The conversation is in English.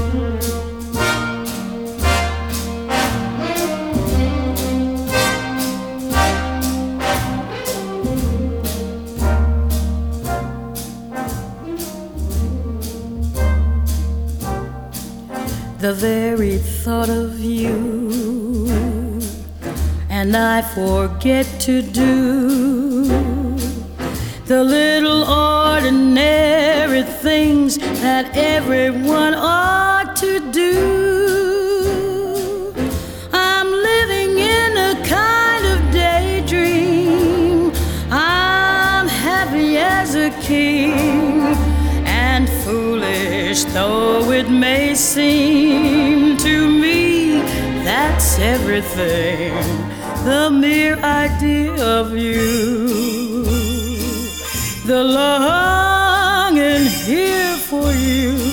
The very thought of you, and I forget to do the little ordinary things that everyone ought to do. I'm living in a kind of daydream. I'm happy as a king, and foolish though it may seem to me, that's everything, the mere idea of you, the longing here for you.